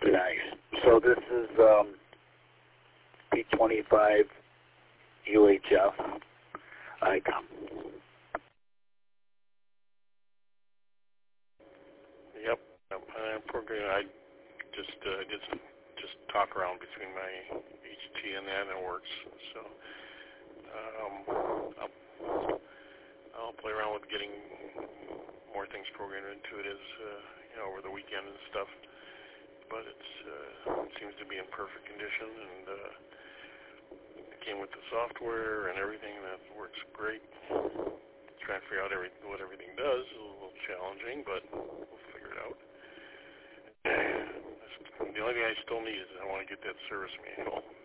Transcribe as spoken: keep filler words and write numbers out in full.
Nice. So this is um, P twenty-five U H F icon. Yep. I'm programming. I just uh, did some just talk around between my H T and that, and it works. So um, I'll, I'll play around with getting more things programmed into it as uh, you know, over the weekend and stuff. But it's uh, it seems to be in perfect condition, and uh, it came with the software and everything. That works great. Trying to figure out every, what everything does is a little challenging, but we'll figure it out. The only thing I still need is I want to get that service manual.